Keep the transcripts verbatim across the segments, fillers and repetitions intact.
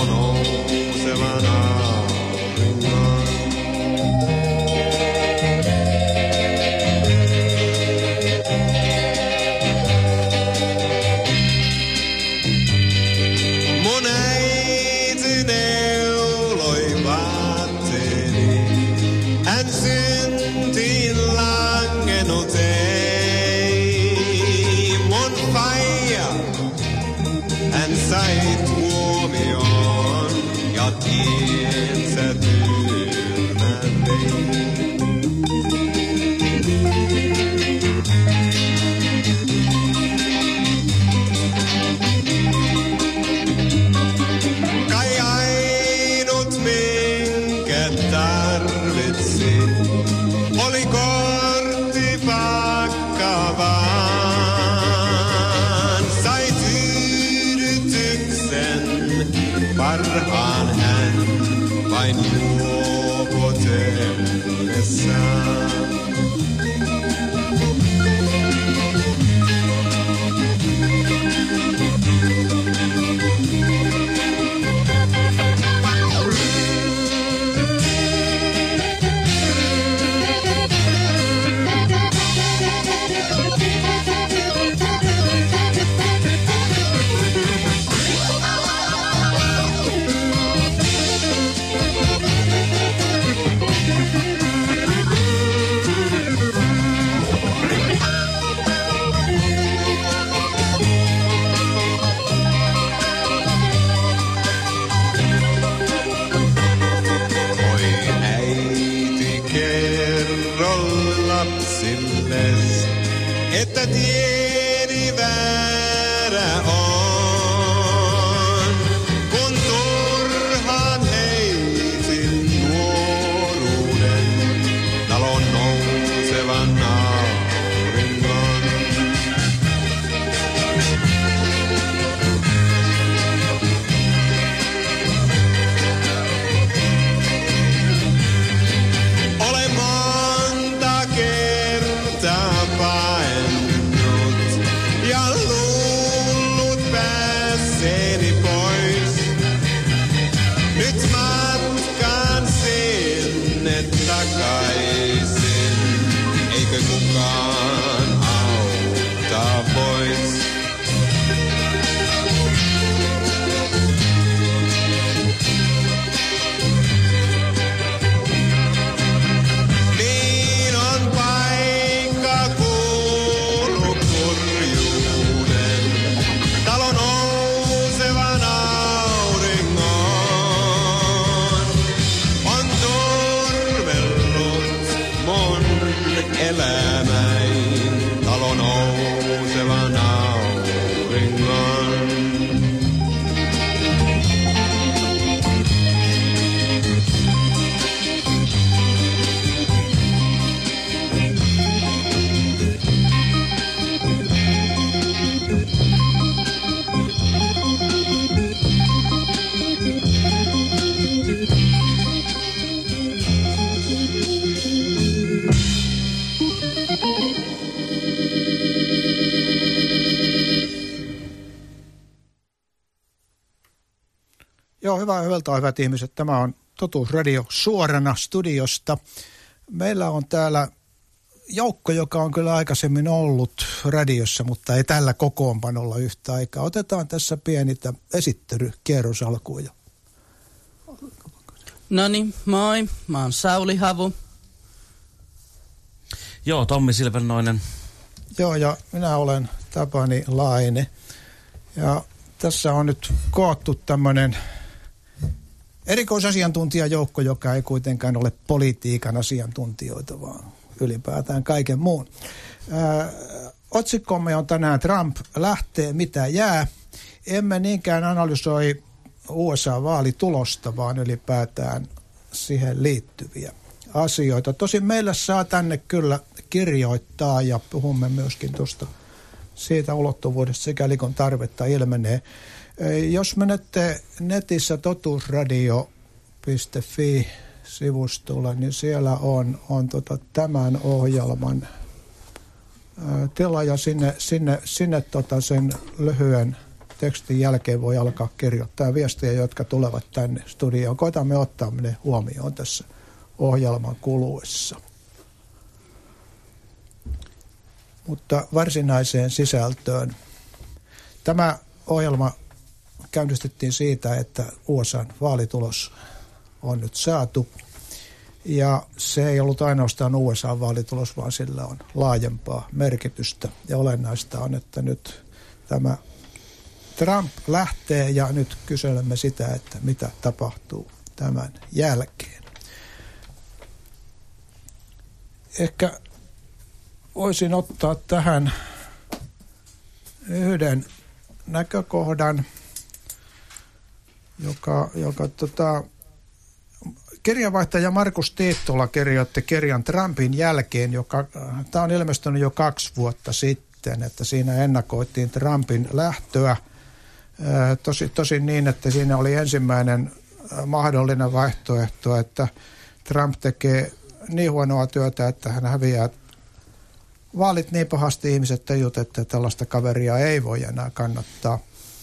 talon nousevan auringon. Mun äiti neuloi vaatteeni, hän syntiin langennut ei. Mun faija, hän sai tuomioon ja tiensä tyymän vei. Kai ainut minkä tarvitsin oli korttipakka vaan. Sai tyydytyksen parhaan hän vain juopotellessaan. Että tieni väärä on, kun turhaan heitin nuoruuden talon nousevan auringon. Olen monta kertaa paennut ja luullut päässeeni pois. Nyt matkaan sinne takaisin, eikö kukaan auttaa pois. Niin on paikka kuulu kurjuuden, talon nousevan auringon. On turvellut mun elämäin, talon nousevan auringon. Joo, hyvää hyvältä, hyvät ihmiset. Tämä on Totuusradio suorana studiosta. Meillä on täällä joukko, joka on kyllä aikaisemmin ollut radiossa, mutta ei tällä kokoonpanolla yhtä aikaa. Otetaan tässä pieni esittelykierros alkuun. Noniin, moi. Mä oon Sauli Havu. Joo, Tommi Silvennoinen. Joo, ja minä olen Tapani Laine. Ja tässä on nyt koottu tämmöinen erikoisasiantuntijajoukko, joka ei kuitenkaan ole politiikan asiantuntijoita, vaan ylipäätään kaiken muun. Ää, otsikkomme on tänään Trump lähtee, mitä jää. Emme niinkään analysoi U S A-vaalitulosta, vaan ylipäätään siihen liittyviä asioita. Tosin meillä saa tänne kyllä kirjoittaa ja puhumme myöskin tuosta siitä ulottuvuudesta, sikäli kun tarvetta ilmenee. Jos menette netissä totuusradio piste fi-sivustolla, niin siellä on, on tota tämän ohjelman ää, tila ja sinne, sinne, sinne tota sen lyhyen tekstin jälkeen voi alkaa kirjoittaa viestejä, jotka tulevat tänne studioon. Koitamme ottaa ne huomioon tässä ohjelman kuluessa. Mutta varsinaiseen sisältöön. Tämä ohjelma käynnistettiin siitä, että U S A:n vaalitulos on nyt saatu. Ja se ei ollut ainoastaan U S A:n vaalitulos, vaan sillä on laajempaa merkitystä. Ja olennaista on, että nyt tämä Trump lähtee ja nyt kyselemme sitä, että mitä tapahtuu tämän jälkeen. Ehkä voisin ottaa tähän yhden näkökohdan, joka, joka tota, kirjanvaihtaja Markus Tiittula kirjoitti kirjan Trumpin jälkeen, joka tämä on ilmestynyt jo kaksi vuotta sitten, että siinä ennakoitiin Trumpin lähtöä. Tosi, tosin niin, että siinä oli ensimmäinen mahdollinen vaihtoehto, että Trump tekee niin huonoa työtä, että hän häviää vaalit niin pahasti, ihmiset tajut, että tällaista kaveria ei voi enää kannattaa.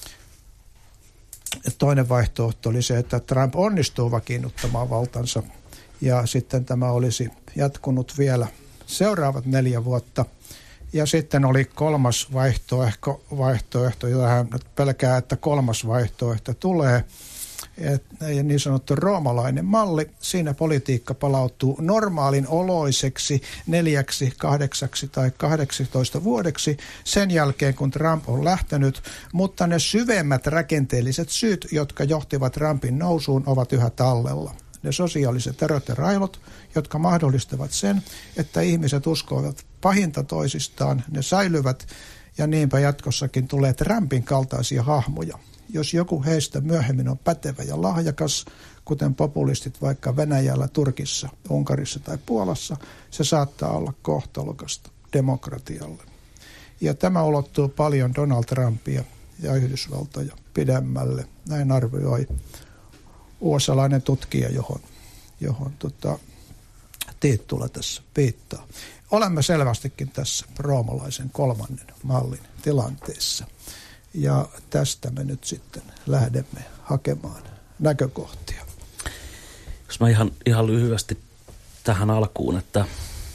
Toinen vaihtoehto oli se, että Trump onnistuu vakiinnuttamaan valtansa ja sitten tämä olisi jatkunut vielä seuraavat neljä vuotta. Ja sitten oli kolmas vaihtoehto, vaihtoehto jota hän pelkää, että kolmas vaihtoehto tulee. Et, niin sanottu roomalainen malli. Siinä politiikka palautuu normaalin oloiseksi neljäksi, kahdeksaksi tai kahdeksitoista vuodeksi sen jälkeen, kun Trump on lähtenyt. Mutta ne syvemmät rakenteelliset syyt, jotka johtivat Trumpin nousuun, ovat yhä tallella. Ne sosiaaliset erot ja railot, jotka mahdollistavat sen, että ihmiset uskovat pahinta toisistaan, ne säilyvät ja niinpä jatkossakin tulee Trumpin kaltaisia hahmoja. Jos joku heistä myöhemmin on pätevä ja lahjakas, kuten populistit vaikka Venäjällä, Turkissa, Unkarissa tai Puolassa, se saattaa olla kohtalokasta demokratialle. Ja tämä ulottuu paljon Donald Trumpia ja Yhdysvaltoja pidemmälle. Näin arvioi U S A-lainen tutkija, johon, johon tota, Tiittula tässä viittaa. Olemme selvästikin tässä roomalaisen kolmannen mallin tilanteessa. Ja tästä me nyt sitten lähdemme hakemaan näkökohtia. Jos mä ihan, ihan lyhyesti tähän alkuun, että,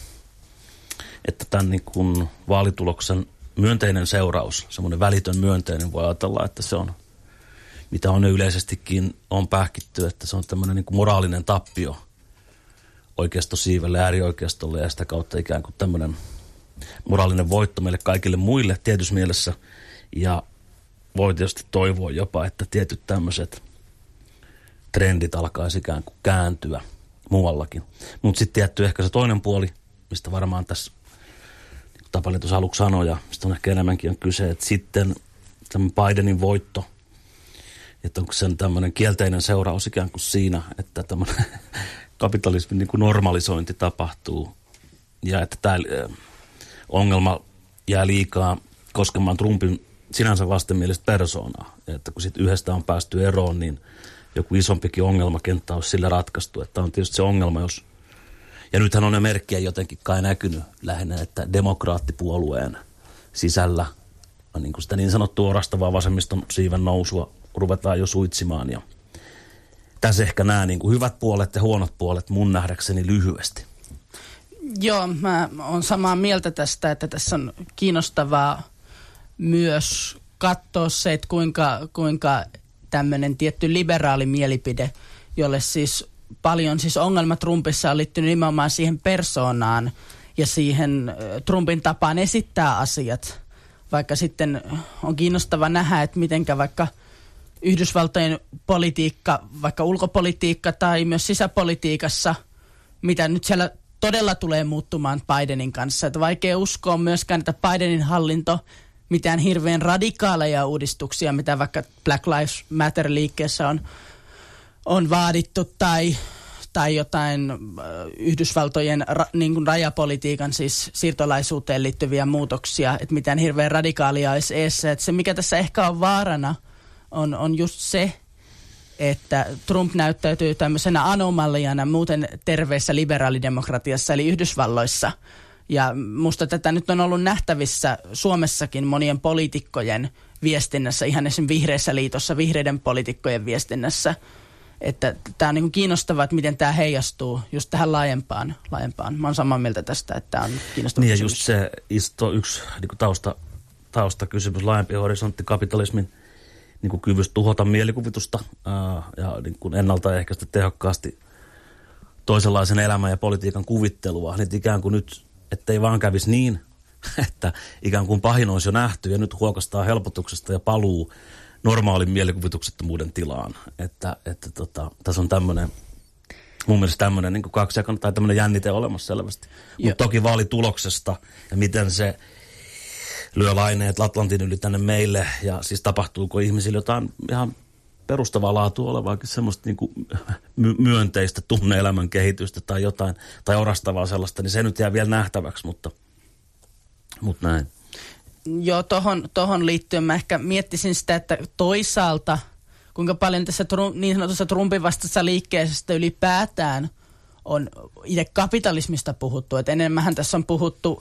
että tämän niin kuin vaalituloksen myönteinen seuraus, semmoinen välitön myönteinen, voi ajatella, että se on, mitä on yleisestikin on pähkitty, että se on tämmöinen niin kuin moraalinen tappio oikeistosiivelle, äärioikeistolle ja sitä kautta ikään kuin tämmöinen moraalinen voitto meille kaikille muille tietyssä mielessä. Ja voi tietysti toivoa jopa, että tietyt tämmöiset trendit alkaisi ikään kuin kääntyä muuallakin. Mutta sitten tietty ehkä se toinen puoli, mistä varmaan tässä, niin kuin Tapani tuossa aluksi sanoi, ja mistä on ehkä enemmänkin on kyse, että sitten tämä Bidenin voitto, että onko sen tämmöinen kielteinen seuraus ikään kuin siinä, että tämmöinen kapitalismin niin kuin normalisointi tapahtuu ja että tämä ongelma jää liikaa koskemaan Trumpin sinänsä vastenmielistä persoonaa. Että kun sitten yhdestä on päästy eroon, niin joku isompikin ongelmakenttä olisi sillä ratkaistu. Että on tietysti se ongelma, jos... Ja nythän on ne merkkiä jotenkin kai näkynyt lähinnä, että demokraattipuolueen sisällä niin kuin sitä niin sanottua orastavaa vasemmiston siiven nousua ruvetaan jo suitsimaan. Ja tässä ehkä nämä niin kuin hyvät puolet ja huonot puolet mun nähdäkseni lyhyesti. Joo, mä oon samaa mieltä tästä, että tässä on kiinnostavaa myös katsoa se, että kuinka, kuinka tämmöinen tietty liberaali mielipide, jolle siis paljon siis ongelma Trumpissa on liittynyt nimenomaan siihen persoonaan ja siihen Trumpin tapaan esittää asiat. Vaikka sitten on kiinnostava nähdä, että mitenkä vaikka Yhdysvaltojen politiikka, vaikka ulkopolitiikka tai myös sisäpolitiikassa, mitä nyt siellä todella tulee muuttumaan Bidenin kanssa. Että vaikea uskoa myöskään, että Bidenin hallinto mitään hirveän radikaaleja uudistuksia, mitä vaikka Black Lives Matter-liikkeessä on, on vaadittu, tai, tai jotain äh, Yhdysvaltojen ra, niin kuin rajapolitiikan, siis siirtolaisuuteen liittyviä muutoksia, että mitään hirveän radikaalia olisi eessä. Että se, mikä tässä ehkä on vaarana, on, on just se, että Trump näyttäytyy tämmöisenä anomaliana muuten terveessä liberaalidemokratiassa, eli Yhdysvalloissa. Ja musta tätä nyt on ollut nähtävissä Suomessakin monien poliitikkojen viestinnässä, ihan esimerkiksi Vihreissä liitossa, vihreiden poliitikkojen viestinnässä. Että tämä on niin kuin kiinnostavaa, että miten tämä heijastuu just tähän laajempaan. laajempaan. Mä oon samaa mieltä tästä, että tämä on kiinnostavaa. Niin ja just se isto, yksi niin kuin tausta, taustakysymys, laajempi horisontti, kapitalismin niin kuin kyvystä tuhota mielikuvitusta ää, ja niin kuin ennaltaehkäistä tehokkaasti toisenlaisen elämän ja politiikan kuvittelua. Niin ikään kuin nyt, ettei vaan kävisi niin, että ikään kuin pahin olisi jo nähty ja nyt huokastaa helpotuksesta ja paluu normaalin mielikuvituksettomuuden tilaan. Että, että tota, tässä on tämmöinen, mun mielestä tämmöinen niin kaksijakoinen tai tämmöinen jännite olemassa selvästi. Mutta toki vaalituloksesta ja miten se lyö laineet Atlantin yli tänne meille ja siis tapahtuuko ihmisille jotain ihan perustavaa laatua olevaakin semmoista niin kuin my- myönteistä tunne-elämän kehitystä tai jotain, tai orastavaa sellaista, niin se nyt jää vielä nähtäväksi, mutta, mutta näin. Joo, tohon, tohon liittyen mä ehkä miettisin sitä, että toisaalta kuinka paljon tässä tru, niin sanotussa Trumpin vastaisessa liikkeestä ylipäätään on itse kapitalismista puhuttu. Et enemmänhän tässä on puhuttu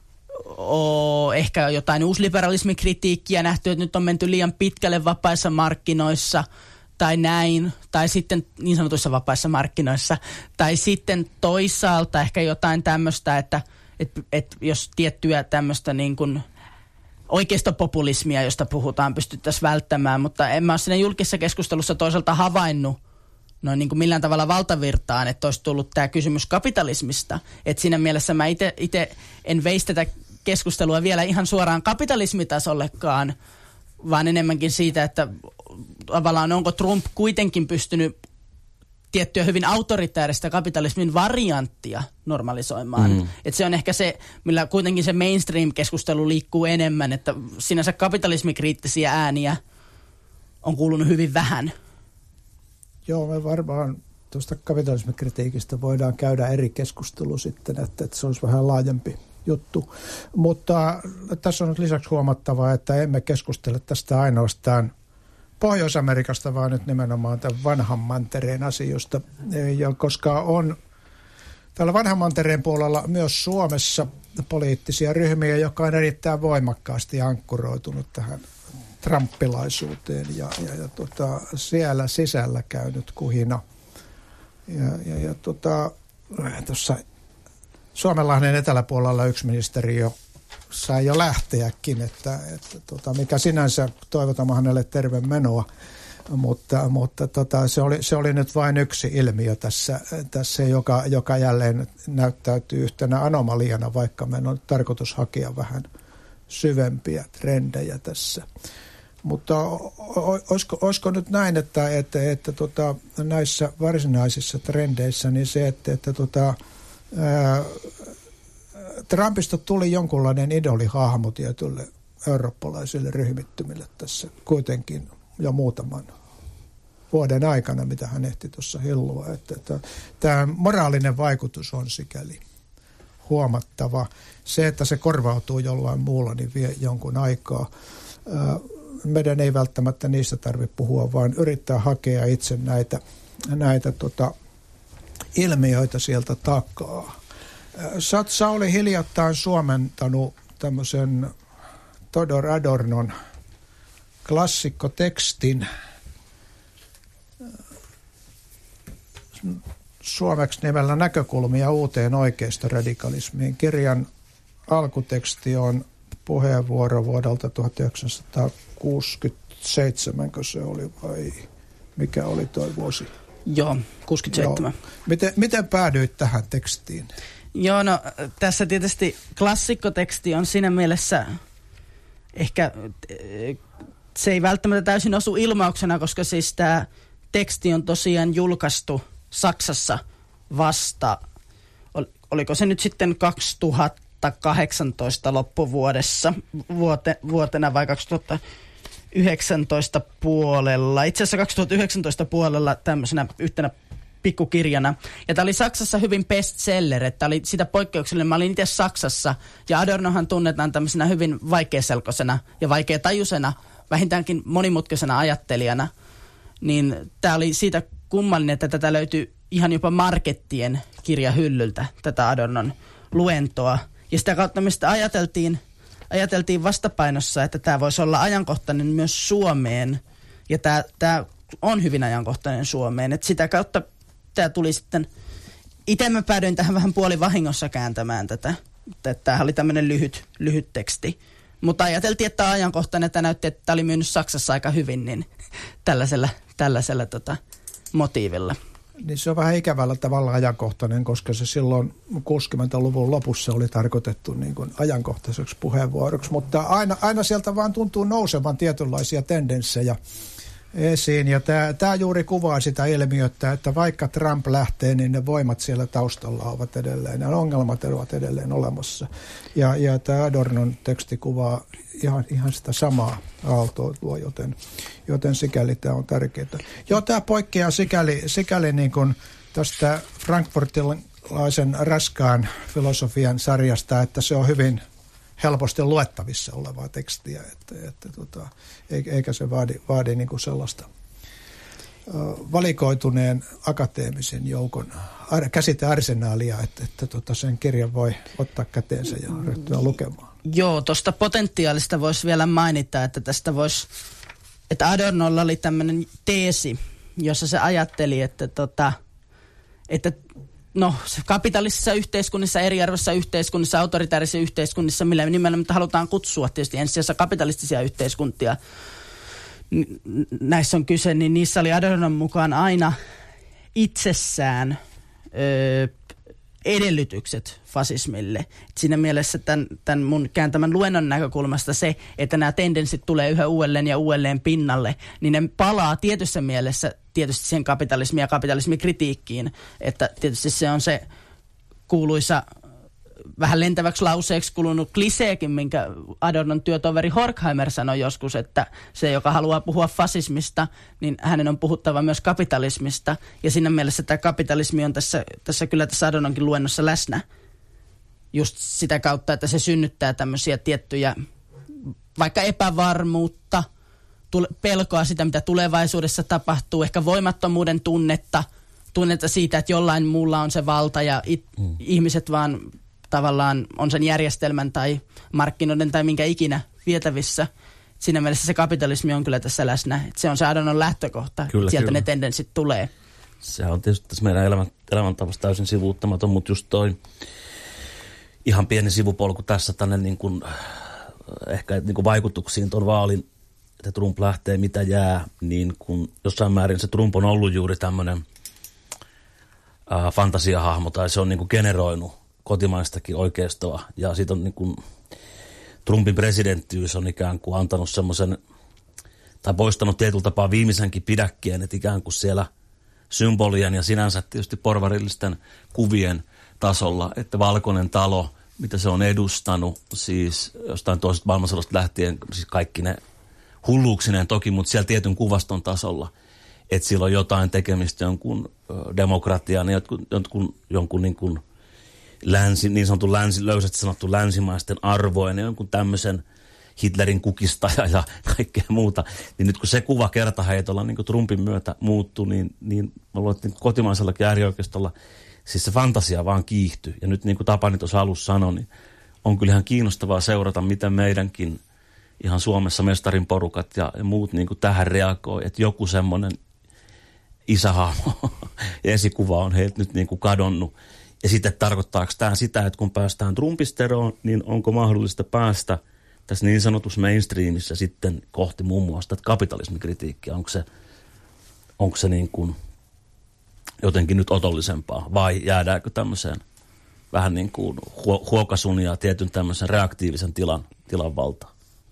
o, ehkä jotain uusliberalismikritiikkiä nähty, että nyt on menty liian pitkälle vapaissa markkinoissa tai näin, tai sitten niin sanotuissa vapaissa markkinoissa, tai sitten toisaalta ehkä jotain tämmöistä, että et, et jos tiettyä tämmöistä niin kuin oikeistopopulismia, josta puhutaan, pystyttäisiin välttämään, mutta en mä ole siinä julkisessa keskustelussa toisaalta havainnut noin niin kuin millään tavalla valtavirtaan, että olisi tullut tämä kysymys kapitalismista. Että siinä mielessä mä itse en veisi tätä keskustelua vielä ihan suoraan kapitalismitasollekaan, vaan enemmänkin siitä, että tavallaan onko Trump kuitenkin pystynyt tiettyä hyvin autoritääristä kapitalismin varianttia normalisoimaan. Mm. Että se on ehkä se, millä kuitenkin se mainstream-keskustelu liikkuu enemmän, että sinänsä kapitalismikriittisiä ääniä on kuulunut hyvin vähän. Joo, me varmaan tuosta kapitalismikritiikistä voidaan käydä eri keskustelu sitten, että, että se olisi vähän laajempi juttu. Mutta tässä on nyt lisäksi huomattavaa, että emme keskustele tästä ainoastaan Pohjois-Amerikasta, vaan nyt nimenomaan tämän vanhan mantereen asioista, ja koska on täällä vanhan mantereen puolella myös Suomessa poliittisia ryhmiä, joka on erittäin voimakkaasti ankkuroitunut tähän trumpilaisuuteen ja, ja, ja tota, siellä sisällä käynyt kuhina. Ja, ja, ja tota, tuossa Suomenlahden eteläpuolella yksi ministeri jo sai jo lähteäkin, että, että tota, mikä sinänsä toivotamme hänelle terve menoa, mutta, mutta tota, se, oli, se oli nyt vain yksi ilmiö tässä, tässä joka, joka jälleen näyttäytyy yhtenä anomaliana, vaikka meidän on tarkoitus hakea vähän syvempiä trendejä tässä. Mutta olisiko, olisiko nyt näin, että, että, että tota, näissä varsinaisissa trendeissä niin se, että, että tota, ää, Trumpista tuli jonkunlainen idolihahmo tietylle eurooppalaisille ryhmittymille tässä kuitenkin jo muutaman vuoden aikana, mitä hän ehti tuossa hillua. Että, että, tämä moraalinen vaikutus on sikäli huomattava. Se, että se korvautuu jollain muulla, niin vie jonkun aikaa. Meidän ei välttämättä niistä tarvitse puhua, vaan yrittää hakea itse näitä, näitä tota, ilmiöitä sieltä takaa. Sä oot, Sauli, hiljattain suomentanut tämmöisen Todor Adornon klassikkotekstin suomeksi nimellä Näkökulmia uuteen oikeistoradikalismiin. Kirjan alkuteksti on puheenvuoro vuodelta tuhatyhdeksänsataakuusikymmentäseitsemän, kun se oli, vai mikä oli toi vuosi? Joo, kuusikymmentäseitsemän. Joo. Miten, miten päädyit tähän tekstiin? Joo, no tässä tietysti klassikkoteksti on siinä mielessä ehkä, se ei välttämättä täysin osu ilmauksena, koska siis tämä teksti on tosiaan julkaistu Saksassa vasta, oliko se nyt sitten kaksituhattakahdeksantoista loppuvuodessa, vuote, vuotena vai kaksituhattayhdeksäntoista puolella, itse asiassa kaksituhattayhdeksäntoista puolella tämmöisenä yhtenä pikkukirjana. Ja tämä oli Saksassa hyvin bestseller, että oli sitä poikkeuksellinen. Mä olin itse Saksassa, ja Adornohan tunnetaan tämmöisenä hyvin vaikeaselkoisena ja vaikeatajuisena, vähintäänkin monimutkaisena ajattelijana. Niin tämä oli siitä kummallinen, että tätä löytyi ihan jopa markettien kirjahyllyltä, tätä Adornon luentoa. Ja sitä kautta me sitä ajateltiin, ajateltiin vastapainossa, että tämä voisi olla ajankohtainen myös Suomeen. Ja tämä, tämä on hyvin ajankohtainen Suomeen. Että sitä kautta tämä tuli sitten, itse mä päädyin tähän vähän puolivahingossa kääntämään tätä. Tämähän oli tämmöinen lyhyt, lyhyt teksti. Mutta ajateltiin, että tämä on ajankohtainen, että näytti, että tämä oli myynyt Saksassa aika hyvin, niin tällaisella, tällaisella tota, motiivilla. Niin se on vähän ikävällä tavalla ajankohtainen, koska se silloin kuusikymmentäluvun lopussa oli tarkoitettu niin kuin ajankohtaiseksi puheenvuoroksi, mutta aina, aina sieltä vaan tuntuu nousevan tietynlaisia tendenssejä esiin. Ja tämä, tämä juuri kuvaa sitä ilmiötä, että vaikka Trump lähtee, niin ne voimat siellä taustalla ovat edelleen, ne ongelmat ovat edelleen olemassa. Ja, ja tämä Adornon teksti kuvaa ihan, ihan sitä samaa aaltoa, joten, joten sikäli tämä on tärkeää. Joo, tämä poikkeaa sikäli, sikäli niin kuin tästä frankfurtilaisen raskaan filosofian sarjasta, että se on hyvin helposti luettavissa olevaa tekstiä, että, että, tota, eikä se vaadi, vaadi niin kuin sellaista valikoituneen akateemisen joukon ar- käsitearsenaalia, että, että tota sen kirjan voi ottaa käteensä ja ryhtyä lukemaan. Joo, tuosta potentiaalista voisi vielä mainita, että tästä voisi, että Adornolla oli tämmöinen teesi, jossa se ajatteli, että, tota, että no, kapitalistisissa yhteiskunnissa, eriarvoisissa yhteiskunnissa, autoritaarisissa yhteiskunnissa, millä nimellä me halutaan kutsua tietysti ensisijaisesti kapitalistisia yhteiskuntia, näissä on kyse, niin niissä oli Adornon mukaan aina itsessään ö, edellytykset fasismille. Et siinä mielessä tämän, tämän mun kääntämän luennon näkökulmasta se, että nämä tendenssit tulee yhä uudelleen ja uudelleen pinnalle, niin ne palaa tietyssä mielessä tietysti siihen kapitalismiin ja kapitalismikritiikkiin, että tietysti se on se kuuluisa vähän lentäväksi lauseeksi kulunut kliseekin, minkä Adornon työtoveri Horkheimer sanoi joskus, että se, joka haluaa puhua fasismista, niin hänen on puhuttava myös kapitalismista. Ja siinä mielessä tämä kapitalismi on tässä, tässä kyllä tässä Adornonkin luennossa läsnä. Just sitä kautta, että se synnyttää tämmöisiä tiettyjä, vaikka epävarmuutta, pelkoa sitä, mitä tulevaisuudessa tapahtuu, ehkä voimattomuuden tunnetta, tunnetta siitä, että jollain muulla on se valta ja it, mm. ihmiset vaan tavallaan on sen järjestelmän tai markkinoiden tai minkä ikinä vietävissä. Siinä mielessä se kapitalismi on kyllä tässä läsnä. Että se on se Adornon lähtökohta. Kyllä, sieltä kyllä ne tendenssit tulee. Se on tietysti tässä meidän elämän, elämäntavassa täysin sivuuttamaton, mutta just toi ihan pieni sivupolku tässä tänne niin kuin, ehkä niin kuin vaikutuksiin tuon vaalin, että Trump lähtee, mitä jää, niin kun jossain määrin se Trump on ollut juuri tämmöinen äh, fantasiahahmo, tai se on niin kuin generoinut kotimaistakin oikeistoa, ja siitä on niin kuin, Trumpin presidenttiys on ikään kuin antanut semmoisen, tai poistanut tietyllä tapaa viimeisenkin pidäkkeen, että ikään kuin siellä symbolien ja sinänsä tietysti porvarillisten kuvien tasolla, että Valkoinen talo, mitä se on edustanut, siis jostain toisesta maailmansodasta lähtien, siis kaikki ne hulluuksineen toki, mutta siellä tietyn kuvaston tasolla, että sillä on jotain tekemistä jonkun demokratian, jonkun, jonkun, jonkun niin kuin länsi, niin sanottu länsi, löysästi sanottu länsimaisten arvojen, jonkun tämmöisen Hitlerin kukistaja ja kaikkea muuta. Niin nyt kun se kuva kertaheitolla niin kuin Trumpin myötä muuttui, niin, niin mä luulen, että niin kotimaisellakin äärioikeistolla siis se fantasia vaan kiihtyi. Ja nyt niin kuin Tapani tuossa alussa sanoi, niin on kyllä ihan kiinnostavaa seurata, miten meidänkin ihan Suomessa mestarin porukat ja, ja muut niin kuin tähän reagoi, että joku semmoinen isähahmo ja esikuva on heiltä nyt niin kuin kadonnut. Ja sitten tarkoittaako tämä sitä, että kun päästään Trumpisteroon, niin onko mahdollista päästä tässä niin sanotussa mainstreamissa sitten kohti muun muassa kapitalismikritiikkiä? Onko se, onko se niin kuin jotenkin nyt otollisempaa vai jäädäänkö tämmöiseen vähän niin kuin huokasun ja tietyn tämmöisen reaktiivisen tilan, tilan valtaan?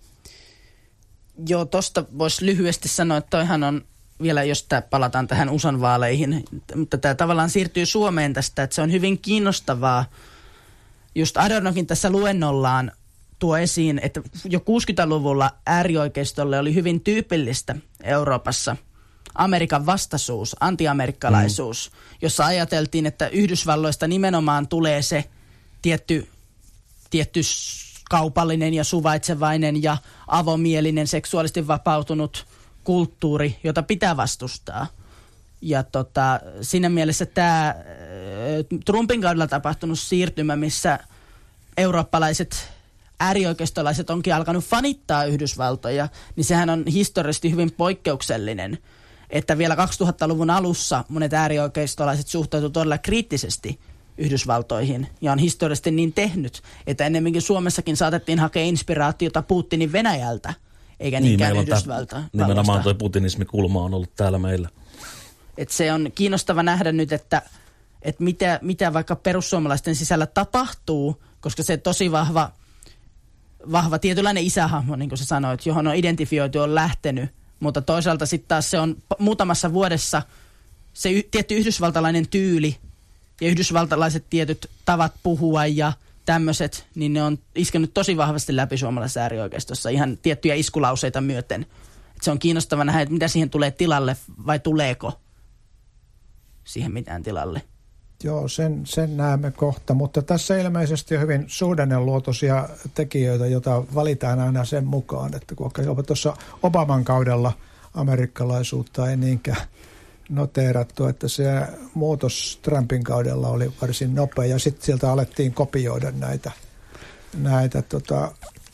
Joo, tosta voisi lyhyesti sanoa, että toihan on vielä, jos tää palataan tähän U S A:n vaaleihin, mutta tämä tavallaan siirtyy Suomeen tästä, että se on hyvin kiinnostavaa. Just Adornokin tässä luennollaan tuo esiin, että jo kuusikymmentäluvulla äärioikeistolle oli hyvin tyypillistä Euroopassa Amerikan vastaisuus, antiamerikkalaisuus, mm. jossa ajateltiin, että Yhdysvalloista nimenomaan tulee se tietty, tietty kaupallinen ja suvaitsevainen ja avomielinen, seksuaalisesti vapautunut kulttuuri, jota pitää vastustaa. Ja tota, siinä mielessä tämä Trumpin kaudella tapahtunut siirtymä, missä eurooppalaiset äärioikeistolaiset onkin alkanut fanittaa Yhdysvaltoja, niin sehän on historiallisesti hyvin poikkeuksellinen, että vielä kaksituhattaluvun alussa monet äärioikeistolaiset suhtautuivat todella kriittisesti Yhdysvaltoihin ja on historiallisesti niin tehnyt, että ennemminkin Suomessakin saatettiin hakea inspiraatiota Putinin Venäjältä, eikä niinkään niin, Yhdysvalta. Nimenomaan tuo putinismikulma on ollut täällä meillä. Et se on kiinnostava nähdä nyt, että, että mitä, mitä vaikka perussuomalaisten sisällä tapahtuu, koska se tosi vahva, vahva tietynlainen isähahmo, niin kuin sä sanoit, johon on identifioitu, on lähtenyt, mutta toisaalta sitten taas se on muutamassa vuodessa se y- tietty yhdysvaltalainen tyyli ja yhdysvaltalaiset tietyt tavat puhua ja tämmöiset, niin ne on iskenyt tosi vahvasti läpi suomalaisessa äärioikeistossa ihan tiettyjä iskulauseita myöten. Et se on kiinnostava nähdä, että mitä siihen tulee tilalle vai tuleeko siihen mitään tilalle. Joo, sen, sen näemme kohta, mutta tässä ilmeisesti on hyvin suhdanneluotoisia tekijöitä, joita valitaan aina sen mukaan, että kun jopa tuossa Obaman kaudella amerikkalaisuutta ei niinkään noteerattu, että se muutos Trumpin kaudella oli varsin nopea ja sitten sieltä alettiin kopioida näitä, näitä tota,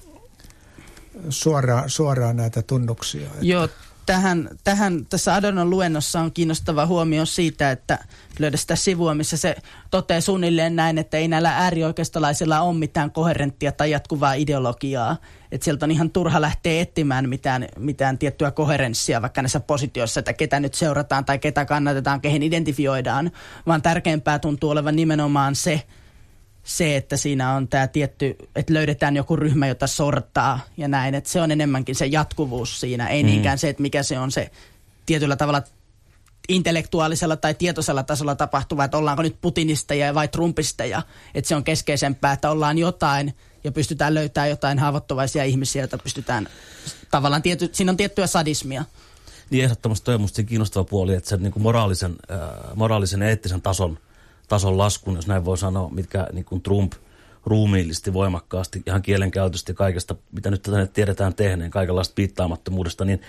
suoraan, suoraan näitä tunnuksia. Joo, tähän, tähän tässä Adornon luennossa on kiinnostava huomio siitä, että löydä sitä sivua, missä se toteaa suunnilleen näin, että ei näillä äärioikeistolaisilla ole mitään koherenttia tai jatkuvaa ideologiaa. Että sieltä on ihan turha lähteä etsimään mitään, mitään tiettyä koherenssia vaikka näissä positioissa, että ketä nyt seurataan tai ketä kannatetaan, kehen identifioidaan, vaan tärkeämpää tuntuu olevan nimenomaan se, se, että siinä on tämä tietty, että löydetään joku ryhmä, jota sortaa ja näin, että se on enemmänkin se jatkuvuus siinä, ei mm. niinkään se, että mikä se on se tietyllä tavalla intellektuaalisella tai tietoisella tasolla tapahtuva, että ollaanko nyt putinisteja vai trumpisteja, että se on keskeisempää, että ollaan jotain ja pystytään löytämään jotain haavoittuvaisia ihmisiä, joita pystytään tavallaan, tiety, siinä on tiettyä sadismia. Niin ehdottomasti toi on musta kiinnostava puoli, että se niin kuin moraalisen, äh, moraalisen ja eettisen tason, tason laskun, jos näin voi sanoa, mitkä niin kuin Trump ruumiillisesti voimakkaasti, ihan kielenkäytöstä ja kaikesta, mitä nyt tänne tiedetään tehneen, kaikenlaista piittaamattomuudesta, niin,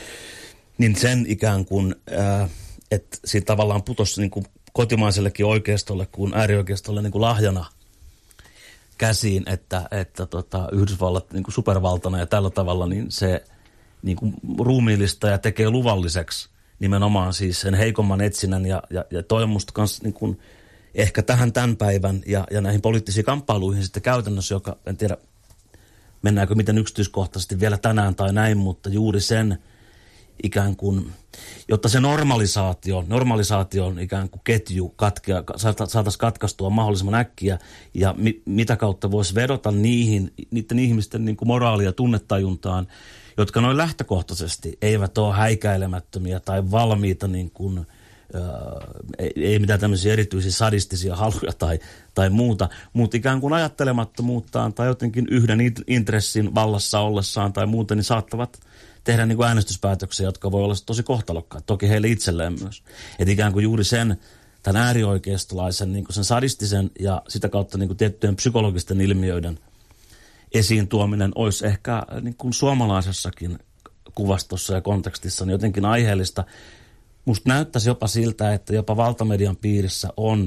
niin sen ikään kuin, äh, että siitä tavallaan putosi niin kuin kotimaisellekin oikeistolle kuin äärioikeistolle niin kuin lahjana käsiin, että, että tota, Yhdysvallat niin kuin supervaltana ja tällä tavalla, niin se niin kuin ruumiillista ja tekee luvalliseksi nimenomaan siis sen heikomman etsinnän ja, ja, ja toi on musta kans niin kuin ehkä tähän tämän päivän ja, ja näihin poliittisiin kamppailuihin sitten käytännössä, joka en tiedä mennäänkö miten yksityiskohtaisesti vielä tänään tai näin, mutta juuri sen ikään kuin, jotta se normalisaatio, normalisaation ikään kuin ketju katkea, saataisiin katkaistua mahdollisimman äkkiä ja mi, mitä kautta voisi vedota niihin, niiden ihmisten niin kuin moraalia ja tunnetajuntaan, jotka noin lähtökohtaisesti eivät ole häikäilemättömiä tai valmiita niin kuin, ää, ei, ei mitään tämmöisiä erityisiä sadistisia haluja tai, tai muuta, mutta ikään kuin ajattelemattomuuttaan tai jotenkin yhden intressin vallassa ollessaan tai muuten, niin saattavat tehdä niin kuin äänestyspäätöksiä, jotka voi olla tosi kohtalokkaat, toki heille itselleen myös. Että ikään kuin juuri sen, tämän äärioikeistolaisen, niin kuin sen sadistisen ja sitä kautta niin kuin tiettyjen psykologisten ilmiöiden esiin tuominen olisi ehkä niin kuin suomalaisessakin kuvastossa ja kontekstissa niin jotenkin aiheellista. Musta näyttäisi jopa siltä, että jopa valtamedian piirissä on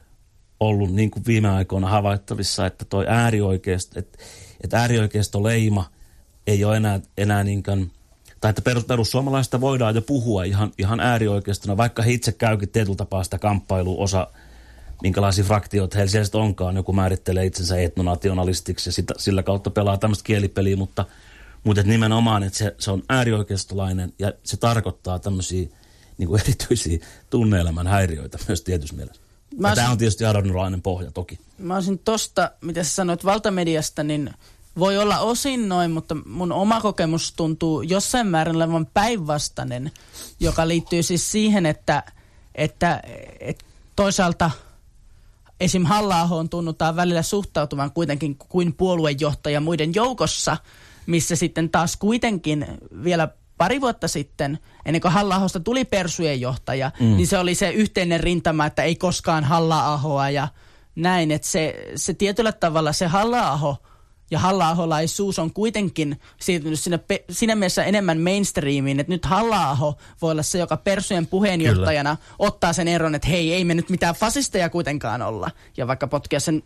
ollut niin kuin viime aikoina havaittavissa, että toi äärioikeisto, että, että äärioikeistoleima ei ole enää, enää niinkään, tai että perus, perussuomalaisista voidaan jo puhua ihan, ihan äärioikeistona, vaikka he itse käykin tietyllä tapaa sitä kamppailua, osa minkälaisia fraktioita heillä siellä onkaan, joku määrittelee itsensä etnonationalistiksi ja sitä, sillä kautta pelaa tämmöistä kielipeliä, mutta, mutta että nimenomaan, että se, se on äärioikeistolainen ja se tarkoittaa tämmöisiä niin kuin erityisiä tunne-elämän häiriöitä myös tietyssä mielessä. Olisin, tämä on tietysti adornolainen pohja toki. Mä olisin tosta, mitä sä sanoit valtamediasta, niin voi olla osin noin, mutta mun oma kokemus tuntuu jossain määrin olevan päinvastainen, joka liittyy siis siihen, että, että, että toisaalta esim. Halla-ahoon tunnutaan välillä suhtautuvan kuitenkin kuin puoluejohtaja muiden joukossa, missä sitten taas kuitenkin vielä pari vuotta sitten, ennen kuin Halla-ahosta tuli persujen johtaja, mm. niin se oli se yhteinen rintama, että ei koskaan Halla-ahoa ja näin, että se, se tietyllä tavalla se Halla-aho ja Halla-aholaisuus on kuitenkin siirtynyt siinä, siinä mielessä enemmän mainstreamiin, että nyt Halla-aho voi olla se, joka persujen puheenjohtajana Kyllä. ottaa sen eron, että hei, ei me nyt mitään fasisteja kuitenkaan olla. Ja vaikka potkia sen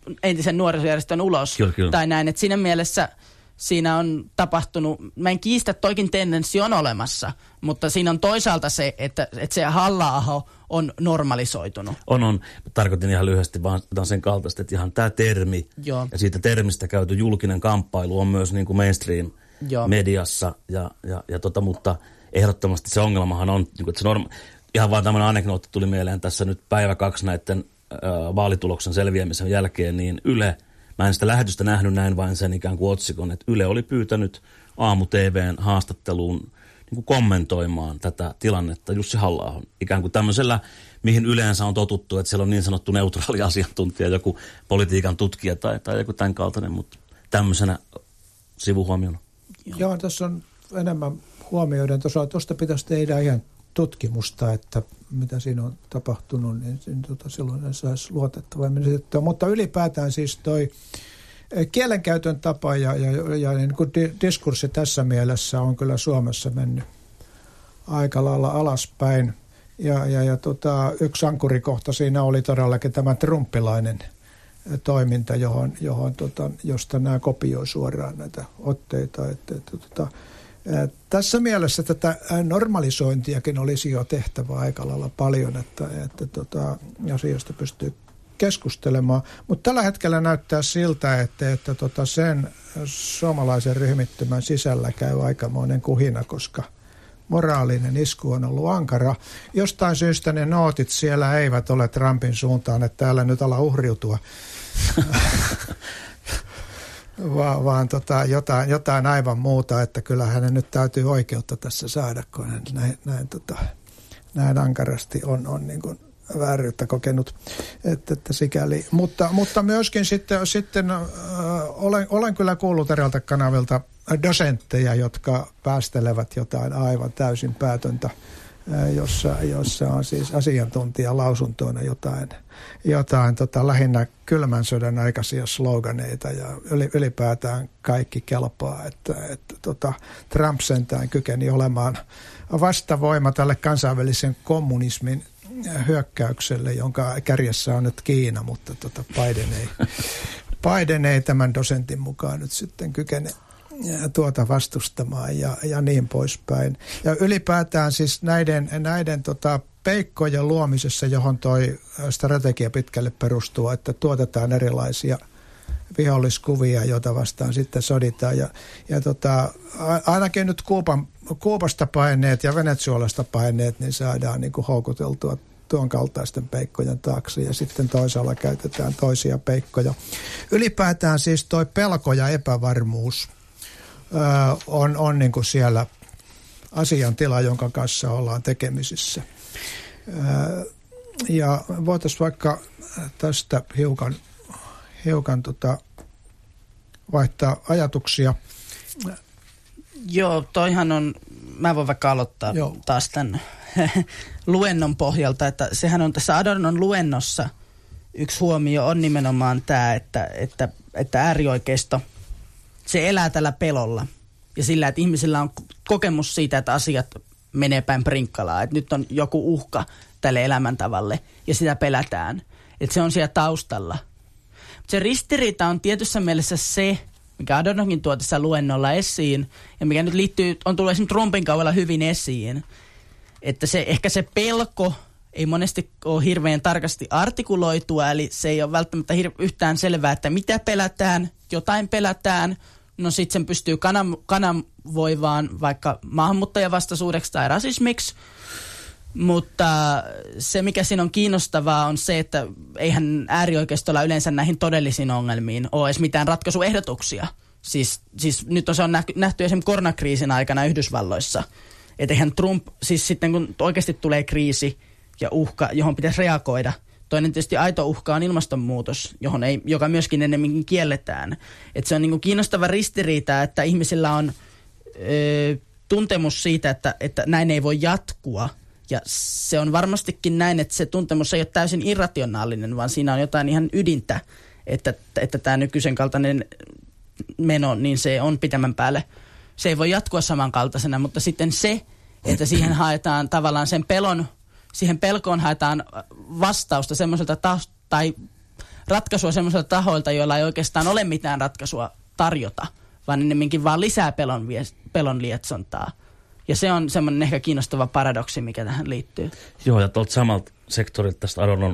entisen nuorisojärjestön ulos. Kyllä, kyllä. Tai näin, että siinä mielessä siinä on tapahtunut, mä en kiistä, että toikin tendenssi on olemassa, mutta siinä on toisaalta se, että, että se Halla-aho on normalisoitunut. On, on. Tarkoitin ihan lyhyesti vaan sen kaltaista, että ihan tämä termi Joo. ja siitä termistä käyty julkinen kamppailu on myös niin kuin mainstream Joo. mediassa, ja, ja, ja tota, mutta ehdottomasti se ongelmahan on, niin kuin, että se norma- ihan vaan tämmöinen anekdootti tuli mieleen tässä nyt päivä kaksi näiden äh, vaalituloksen selviämisen jälkeen, niin Yle, mä en sitä lähetystä nähnyt näin vain sen ikään kuin otsikon, että Yle oli pyytänyt Aamu-T V:n haastatteluun niin kuin kommentoimaan tätä tilannetta Jussi Halla-ahon. Ikään kuin tämmöisellä, mihin yleensä on totuttu, että siellä on niin sanottu neutraali asiantuntija, joku politiikan tutkija tai, tai joku tämän kaltainen, mutta tämmöisenä sivuhuomiona. Joo, Joo tässä on enemmän huomioiden. Tuosta pitäisi tehdä ihan tutkimusta, että mitä siinä on tapahtunut, niin tota, silloin ne saisi luotettavaa menetettyä. Mutta ylipäätään siis toi kielenkäytön tapa ja, ja, ja niin kuin diskurssi tässä mielessä on kyllä Suomessa mennyt aika lailla alaspäin. Ja, ja, ja tota, yksi ankurikohta siinä oli todellakin tämä trumpilainen toiminta, johon, johon tota, josta nämä kopioi suoraan näitä otteita. Että, että, tota, tässä mielessä tätä normalisointiakin olisi jo tehtävä aika lailla paljon, että, että tota, asiasta pystyy keskustelemaan. Mutta tällä hetkellä näyttää siltä, että, että tota sen suomalaisen ryhmittymän sisällä käy aikamoinen kuhina, koska moraalinen isku on ollut ankara. Jostain syystä ne nootit siellä eivät ole Trumpin suuntaan, että täällä nyt ala uhriutua. Va, vaan tota, jotain, jotain aivan muuta, että kyllä hänen nyt täytyy oikeutta tässä saada, kun hän näin, näin, tota, näin ankarasti on, on niin kuin vääryyttä kokenut. Että, että sikäli. Mutta, mutta myöskin sitten, sitten äh, olen, olen kyllä kuullut eräältä kanavilta dosentteja, jotka päästelevät jotain aivan täysin päätöntä, äh, jossa, jossa on siis asiantuntijalausuntoina jotain, jotain tota, lähinnä kylmän sodan aikaisia sloganeita ja ylipäätään kaikki kelpaa, että, että tota, Trump sentään kykeni olemaan vastavoima tälle kansainvälisen kommunismin hyökkäykselle, jonka kärjessä on nyt Kiina, mutta tota Biden, ei, Biden ei tämän dosentin mukaan nyt sitten kykene tuota vastustamaan ja, ja niin poispäin. Ja ylipäätään siis näiden, näiden tota peikkojen luomisessa, johon toi strategia pitkälle perustuu, että tuotetaan erilaisia viholliskuvia, joita vastaan sitten soditaan. Ja, ja tota, ainakin nyt Kuuban, Kuubasta paineet ja Venezuelasta paineet, niin saadaan niin kuin houkuteltua tuon kaltaisten peikkojen taakse ja sitten toisaalla käytetään toisia peikkoja. Ylipäätään siis toi pelko ja epävarmuus öö, on, on niin kuin siellä asiantila, jonka kanssa ollaan tekemisissä. Öö, ja voitaisiin vaikka tästä hiukan, hiukan tota vaihtaa ajatuksia. Joo, toihan on, mä voin vaikka aloittaa Joo. taas tämän luennon pohjalta, että sehän on tässä Adornon luennossa yksi huomio on nimenomaan tämä, että, että, että äärioikeisto, se elää tällä pelolla ja sillä, että ihmisillä on kokemus siitä, että asiat menee päin prinkkalaa, että nyt on joku uhka tälle elämäntavalle ja sitä pelätään, että se on siellä taustalla. Se ristiriita on tietyssä mielessä se, mikä Adornokin tuo tässä luennolla esiin, ja mikä nyt liittyy, on tullut esimerkiksi Trumpin kaudella hyvin esiin, että se, ehkä se pelko ei monesti ole hirveän tarkasti artikuloitua, eli se ei ole välttämättä hir- yhtään selvää, että mitä pelätään, jotain pelätään, no sitten sen pystyy kanam- kanavoivaan vaikka maahanmuuttajavastaisuudeksi tai rasismiksi, mutta se, mikä siinä on kiinnostavaa, on se, että eihän äärioikeistolla yleensä näihin todellisiin ongelmiin ole edes mitään ratkaisuehdotuksia. Siis, siis nyt on se on nähty, nähty esimerkiksi koronakriisin aikana Yhdysvalloissa. Että eihän Trump, siis sitten kun oikeasti tulee kriisi ja uhka, johon pitäisi reagoida. Toinen tietysti aito uhka on ilmastonmuutos, johon ei, joka myöskin ennemminkin kielletään. Että se on niin kuin kiinnostava ristiriita, että ihmisillä on ö, tuntemus siitä, että, että näin ei voi jatkua. Ja se on varmastikin näin, että se tuntemus ei ole täysin irrationaalinen, vaan siinä on jotain ihan ydintä, että, että tämä nykyisen kaltainen meno, niin se on pitemmän päälle. Se ei voi jatkua samankaltaisena, mutta sitten se, että siihen haetaan tavallaan sen pelon, siihen pelkoon haetaan vastausta semmoiselta taust- tai ratkaisua semmoisilta tahoilta, joilla ei oikeastaan ole mitään ratkaisua tarjota, vaan ennemminkin vaan lisää pelon, pelon lietsontaa. Ja se on semmoinen ehkä kiinnostava paradoksi, mikä tähän liittyy. Joo, ja tuolta samalta sektorilta tästä Adornon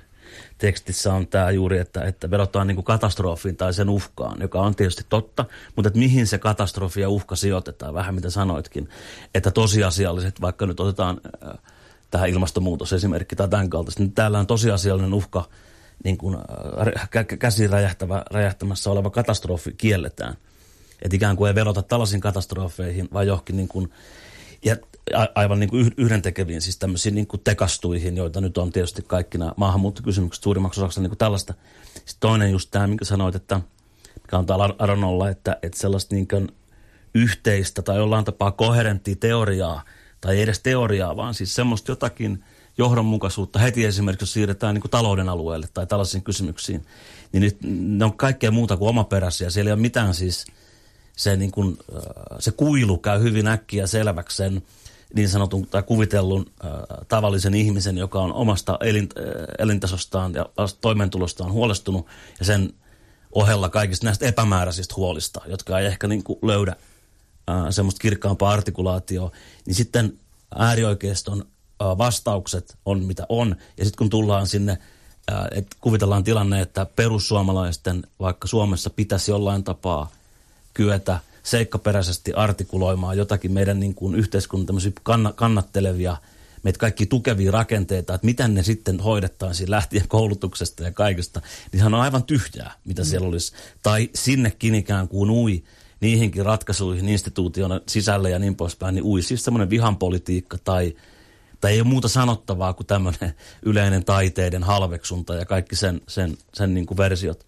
tekstissä on tämä juuri, että, että vedotaan niin kuin katastrofiin tai sen uhkaan, joka on tietysti totta, mutta että mihin se katastrofi ja uhka sijoitetaan, vähän mitä sanoitkin, että tosiasialliset, vaikka nyt otetaan äh, tähän ilmastonmuutosesimerkki tai tämän kaltaista, niin täällä on tosiasiallinen uhka, niin kuin äh, kä- käsiin räjähtävä, räjähtämässä oleva katastrofi kielletään. Että ikään kuin ei vedota tällaisiin katastrofeihin, vaan johonkin niin kuin, ja aivan niin kuin yhdentekeviin, siis tämmöisiin niin kuin tekastuihin, joita nyt on tietysti kaikki nämä maahanmuuttokysymykset suurimmaksi osaksi niin kuin tällaista. Sitten toinen just tämä, minkä sanoit, että mikä on täällä Adornolla, että, että sellaista niin kuin yhteistä tai jollain tapaa koherenttia teoriaa, tai ei edes teoriaa, vaan siis semmoista jotakin johdonmukaisuutta heti esimerkiksi, jos siirretään niin kuin talouden alueelle tai tällaisiin kysymyksiin, niin nyt ne on kaikkea muuta kuin omaperäisiä. Siellä ei ole mitään siis, se, niin kuin, se kuilu käy hyvin äkkiä selväksi sen niin sanotun tai kuvitellun äh, tavallisen ihmisen, joka on omasta elin, äh, elintasostaan ja toimeentulostaan huolestunut, ja sen ohella kaikista näistä epämääräisistä huolista, jotka ei ehkä niin kuin löydä äh, semmoista kirkkaampaa artikulaatioa, niin sitten äärioikeiston äh, vastaukset on mitä on, ja sitten kun tullaan sinne, äh, että kuvitellaan tilanne, että perussuomalaisten vaikka Suomessa pitäisi jollain tapaa kyetä seikkaperäisesti artikuloimaan jotakin meidän niin kuin yhteiskunnan tämmöisiä kann- kannattelevia, meitä kaikki tukevia rakenteita, että miten ne sitten hoidettaisiin lähtien koulutuksesta ja kaikesta, niin sehän on aivan tyhjää, mitä siellä olisi. Tai sinnekin ikään kuin ui niihinkin ratkaisuihin instituutiona sisälle ja niin poispäin, niin ui siis semmoinen vihanpolitiikka tai, tai ei ole muuta sanottavaa kuin tämmöinen yleinen taiteiden halveksunta ja kaikki sen, sen, sen niin kuin versiot.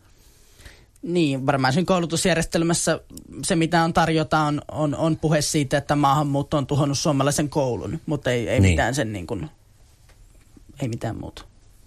Niin, varmaan sen koulutusjärjestelmässä se, mitä on tarjota, on, on, on puhe siitä, että maahanmuutto on tuhonnut suomalaisen koulun, mutta ei, ei, niin. mitään, sen niin kuin, ei mitään muuta.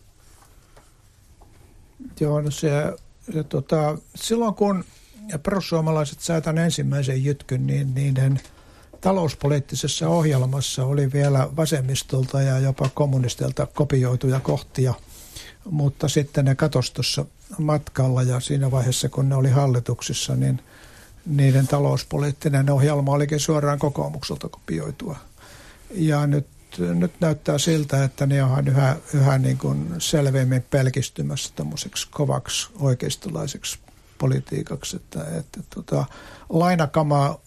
Joo, no se, se tota, silloin kun perussuomalaiset sai tämän ensimmäisen jytkyn, niin niiden talouspoliittisessa ohjelmassa oli vielä vasemmistolta ja jopa kommunistilta kopioituja kohtia, mutta sitten ne katosi tuossa matkalla ja siinä vaiheessa, kun ne oli hallituksissa, niin niiden talouspoliittinen ohjelma olikin suoraan kokoomukselta kopioitua. Ja nyt, nyt näyttää siltä, että ne on yhä, yhä niin kuin selvemmin pelkistymässä tämmöiseksi kovaksi oikeistolaiseksi politiikaksi, että, että tota, lainakamaa,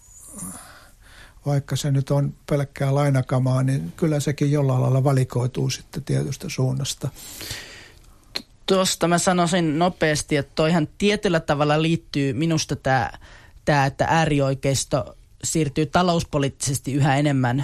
vaikka se nyt on pelkkää lainakamaa, niin kyllä sekin jollain lailla valikoituu sitten tietystä suunnasta. Tuosta mä sanoisin nopeasti, että toihan tietyllä tavalla liittyy minusta tämä, tämä että äärioikeisto siirtyy talouspoliittisesti yhä enemmän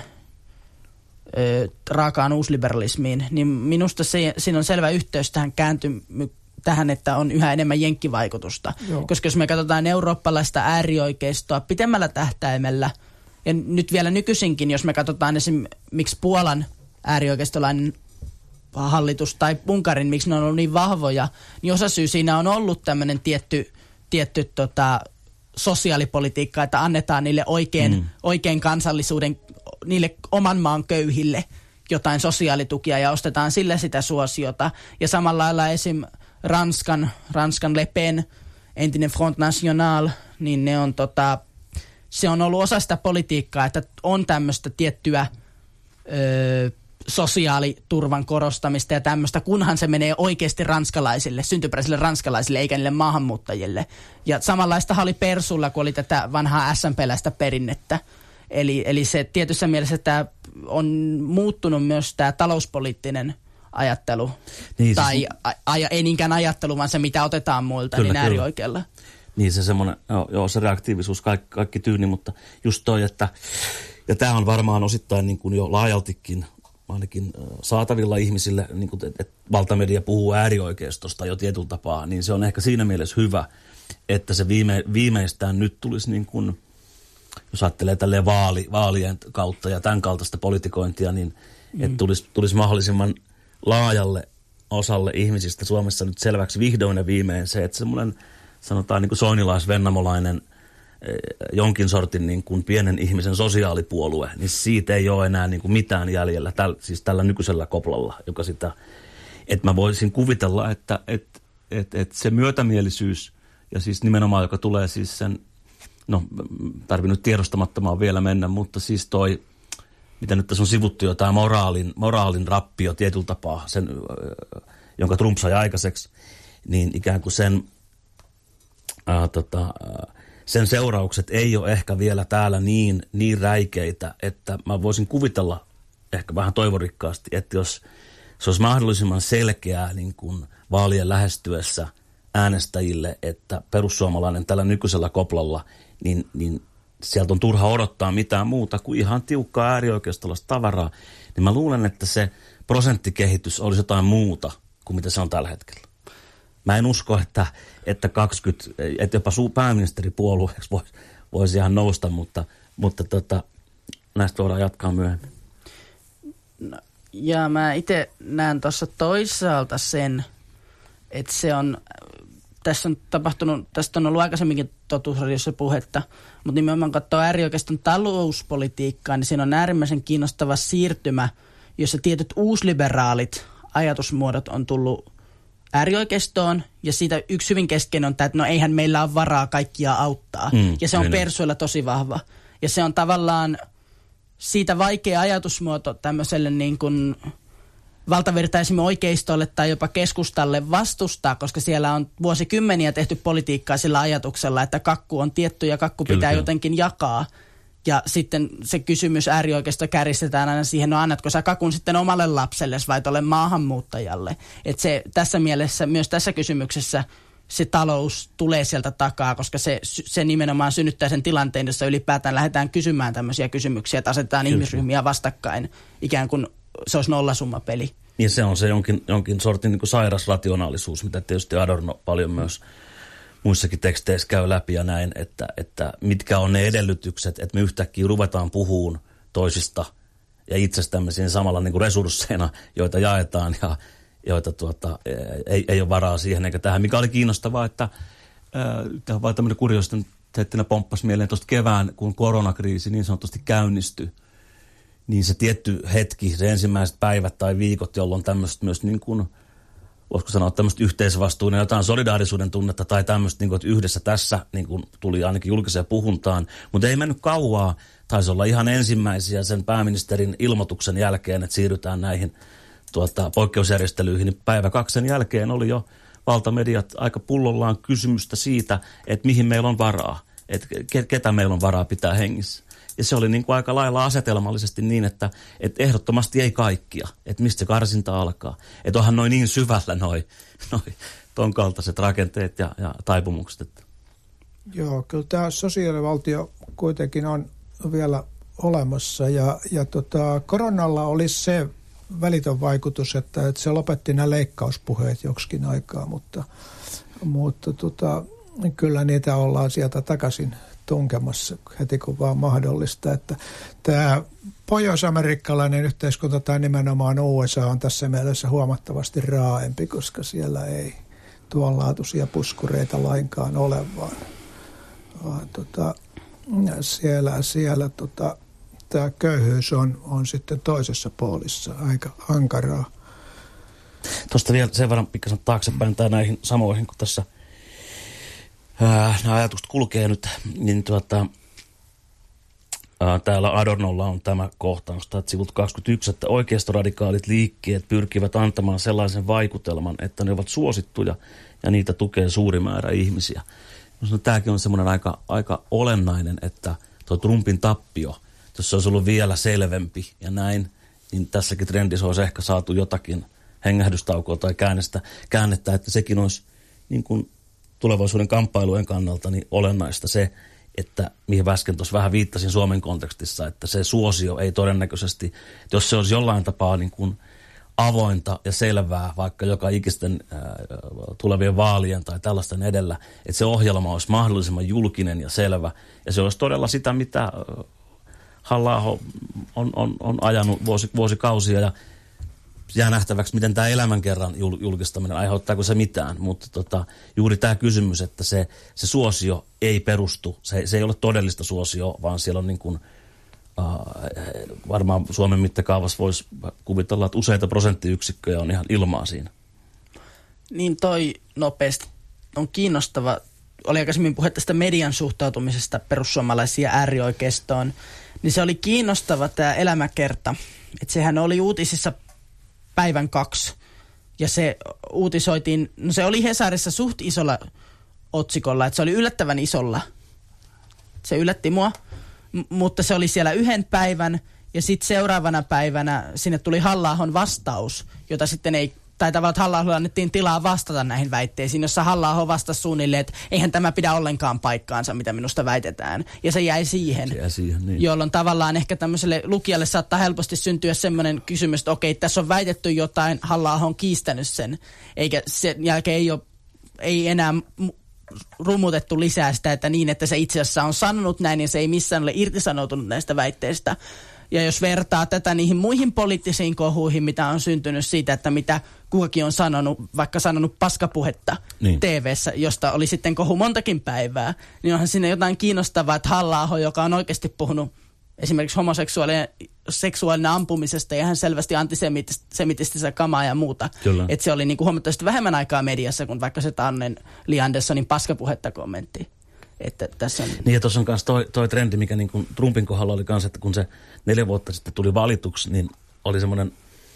ö, raakaan uusliberalismiin, niin minusta se, siinä on selvä yhteys tähän kääntymy, tähän, että on yhä enemmän jenkkivaikutusta. Joo. Koska jos me katsotaan eurooppalaista äärioikeistoa pitemmällä tähtäimellä, ja nyt vielä nykyisinkin, jos me katsotaan esimerkiksi Puolan äärioikeistolainen hallitus tai Unkarin, miksi ne on ollut niin vahvoja, niin osasyy siinä on ollut tämmöinen tietty, tietty tota, sosiaalipolitiikka, että annetaan niille oikein, mm. oikein kansallisuuden, niille oman maan köyhille jotain sosiaalitukia ja ostetaan sillä sitä suosiota. Ja samalla lailla esim. Ranskan, Ranskan Le Pen, entinen Front National, niin ne on tota, se on ollut osa sitä politiikkaa, että on tämmöistä tiettyä öö, sosiaaliturvan korostamista ja tämmöistä, kunhan se menee oikeasti ranskalaisille, syntyperäisille ranskalaisille eikä niille maahanmuuttajille. Ja samanlaista oli Persulla, kun oli tätä vanhaa S M P-läistä perinnettä. Eli, eli se tietyssä mielessä tämä on muuttunut myös tämä talouspoliittinen ajattelu. Niin, tai siis, a, a, ei niinkään ajattelu, vaan se mitä otetaan muilta, kyllä, niin äärioikealla. Niin se semmoinen, joo, joo, se reaktiivisuus, kaikki, kaikki tyyni, mutta just toi, että, ja tämä on varmaan osittain niin kuin jo laajaltikin, ainakin saatavilla ihmisille, niin kuin, että valtamedia puhuu äärioikeistosta jo tietyllä tapaa, niin se on ehkä siinä mielessä hyvä, että se viime, viimeistään nyt tulisi niin kuin, jos ajattelee tälleen vaali, vaalien kautta ja tämän kaltaista politikointia, niin mm. että tulisi, tulisi mahdollisimman laajalle osalle ihmisistä Suomessa nyt selväksi vihdoin ja viimein se, että semmoinen sanotaan niin kuin soinilais-vennamolainen jonkin sortin niin kuin pienen ihmisen sosiaalipuolue, niin siitä ei ole enää niin kuin mitään jäljellä, täl, siis tällä nykyisellä koplalla, joka sitä, että mä voisin kuvitella, että, että että et se myötämielisyys, ja siis nimenomaan, joka tulee siis sen, no tarvii nyt tiedostamattomaan vielä mennä, mutta siis toi, mitä nyt tässä on sivuttu jo, tämä moraalin, moraalin rappio tietyllä tapaa, sen, jonka Trump sai aikaiseksi, niin ikään kuin sen, ää, tota, sen seuraukset ei ole ehkä vielä täällä niin, niin räikeitä, että mä voisin kuvitella ehkä vähän toivorikkaasti, että jos se olisi mahdollisimman selkeää niin kuin vaalien lähestyessä äänestäjille, että perussuomalainen tällä nykyisellä koplalla, niin, niin sieltä on turha odottaa mitään muuta kuin ihan tiukkaa äärioikeistolaista tavaraa, niin mä luulen, että se prosenttikehitys olisi jotain muuta kuin mitä se on tällä hetkellä. Mä en usko, että, että kaksikymmentä, että jopa suu pääministeripuolueeksi voisi, voisi ihan nousta, mutta, mutta tota, näistä voidaan jatkaa myöhemmin. No, ja mä itse näen tuossa toisaalta sen, että se on, tässä on tapahtunut, tästä on ollut aikaisemminkin Totuusradiossa puhetta, mutta nimenomaan katsoo äärioikeiston talouspolitiikkaa, niin siinä on äärimmäisen kiinnostava siirtymä, jossa tietyt uusliberaalit ajatusmuodot on tullut äärioikeistoon, ja siitä yksi hyvin keskeinen on tämä, että no eihän meillä ole varaa kaikkia auttaa, mm, ja se on persuilla tosi vahva. Ja se on tavallaan siitä vaikea ajatusmuoto tämmöiselle niin kuin valtavirtaisimme oikeistolle tai jopa keskustalle vastustaa, koska siellä on vuosikymmeniä tehty politiikkaa sillä ajatuksella, että kakku on tietty ja kakku pitää Kyllä. jotenkin jakaa. Ja sitten se kysymys äärioikeisto kärjistetään aina siihen, no annatko sä kakun sitten omalle lapsellesi vai tolle maahanmuuttajalle. Että se tässä mielessä, myös tässä kysymyksessä se talous tulee sieltä takaa, koska se, se nimenomaan synnyttää sen tilanteen, jossa ylipäätään lähdetään kysymään tämmöisiä kysymyksiä, että asetetaan Kyllä. ihmisryhmiä vastakkain, ikään kuin se olisi nollasummapeli. Niin se on se jonkin, jonkin sortin niin kuin sairas rationaalisuus, mitä tietysti Adorno paljon myös muissakin teksteissä käy läpi ja näin, että, että mitkä on ne edellytykset, että me yhtäkkiä ruvetaan puhumaan toisista ja itsestämme siinä samalla niin kuin resursseina, joita jaetaan ja joita tuota, ei, ei ole varaa siihen eikä tähän. Mikä oli kiinnostavaa, että tämä on vain tämmöinen kuriositeettina pomppasi mieleen tuosta kevään, kun koronakriisi niin sanotusti käynnistyi, niin se tietty hetki, se ensimmäiset päivät tai viikot, jolloin tämmöistä myös niin kuin, voisiko sanoa tämmöistä yhteisvastuuden, jotain solidaarisuuden tunnetta tai tämmöistä, niin kuin, että yhdessä tässä niin kuin tuli ainakin julkiseen puhuntaan, mutta ei mennyt kauaa, taisi olla ihan ensimmäisiä sen pääministerin ilmoituksen jälkeen, että siirrytään näihin tuota, poikkeusjärjestelyihin, niin päivä kaksi sen jälkeen oli jo valtamediat aika pullollaan kysymystä siitä, että mihin meillä on varaa, että ketä meillä on varaa pitää hengissä. Ja se oli niin kuin aika lailla asetelmallisesti niin, että, että ehdottomasti ei kaikkia, että mistä se karsinta alkaa. Että onhan noin niin syvällä noi, noi ton kaltaiset rakenteet ja, ja taipumukset. Että. Joo, kyllä tämä sosiaalivaltio kuitenkin on vielä olemassa ja, ja tota, koronalla oli se välitön vaikutus, että, että se lopetti nämä leikkauspuheet joksikin aikaa, mutta, mutta tota, kyllä niitä ollaan sieltä takaisin tunkemassa heti kun vaan mahdollista. Että tämä pohjois-amerikkalainen yhteiskunta tai nimenomaan U S A on tässä mielessä huomattavasti raaempi, koska siellä ei tuonlaatuisia puskureita lainkaan ole, vaan, vaan tota, siellä, siellä tota, tämä köyhyys on, on sitten toisessa puolissa aika ankaraa. Tuosta vielä sen verran pikkasen taaksepäin tai näihin samoihin, kun tässä ää, nämä ajatukset kulkee nyt, niin tuota, ää, täällä Adornolla on tämä kohtaus, että sivulta kaksikymmentäyksi, että oikeistoradikaalit liikkeet pyrkivät antamaan sellaisen vaikutelman, että ne ovat suosittuja ja niitä tukee suuri määrä ihmisiä. No, tämäkin on semmoinen aika, aika olennainen, että tuo Trumpin tappio, jos se olisi ollut vielä selvempi ja näin, niin tässäkin trendissä olisi ehkä saatu jotakin hengähdystaukoa tai käännestä, käännettä, että sekin olisi niin kuin tulevaisuuden kamppailujen kannalta niin olennaista se, että mihin äsken tuossa vähän viittasin Suomen kontekstissa, että se suosio ei todennäköisesti, jos se olisi jollain tapaa niin kuin avointa ja selvää vaikka joka ikisten äh, tulevien vaalien tai tällaisten edellä, että se ohjelma olisi mahdollisimman julkinen ja selvä ja se olisi todella sitä, mitä äh, Halla-aho on, on, on ajanut vuosi, vuosikausia ja jää nähtäväksi, miten tämä elämänkerran julkistaminen, aiheuttaako se mitään. Mutta tota, juuri tämä kysymys, että se, se suosio ei perustu, se, se ei ole todellista suosio, vaan siellä on niin kuin, äh, varmaan Suomen mittakaavassa voisi kuvitella, että useita prosenttiyksikköjä on ihan ilmaa siinä. Niin toi nopeasti on kiinnostava. Oli aikaisemmin puhe tästä median suhtautumisesta perussuomalaisia äärioikeistoon. Niin se oli kiinnostava tämä elämäkerta. Että sehän oli uutisissa päivän kaksi. Ja se uutisoitiin, no se oli Hesarissa suht isolla otsikolla. Että se oli yllättävän isolla. Se yllätti mua. M- mutta se oli siellä yhden päivän. Ja sitten seuraavana päivänä sinne tuli Halla-ahon vastaus, jota sitten ei, tai tavallaan, että Halla-aholle annettiin tilaa vastata näihin väitteisiin, jossa Halla-aho vastasi suunnilleen, että eihän tämä pidä ollenkaan paikkaansa, mitä minusta väitetään. Ja se jäi siihen, se jäi siihen niin. Jolloin tavallaan ehkä tämmöiselle lukijalle saattaa helposti syntyä semmoinen kysymys, että okei, tässä on väitetty jotain, Halla-aho on kiistänyt sen, eikä sen jälkeen ei, ole, ei enää rumutettu lisää sitä, että niin, että se itse asiassa on sanonut näin, ja se ei missään ole irtisanoutunut näistä väitteistä. Ja jos vertaa tätä niihin muihin poliittisiin kohuihin, mitä on syntynyt siitä, että mitä kukakin on sanonut, vaikka sanonut paskapuhetta niin T V:ssä, josta oli sitten kohu montakin päivää, niin onhan siinä jotain kiinnostavaa, että Halla-aho, joka on oikeasti puhunut esimerkiksi homoseksuaalinen seksuaalinen ampumisesta ja hän selvästi antisemitististä kamaa ja muuta. Kyllä. Että se oli niin kuin huomattavasti vähemmän aikaa mediassa kuin vaikka se Tannen Li Anderssonin paskapuhetta kommentti. Että tässä on... Niin ja tuossa on myös toi, toi trendi, mikä niin kuin Trumpin kohdalla oli kanssa, että kun se neljä vuotta sitten tuli valituksi, niin oli semmoinen,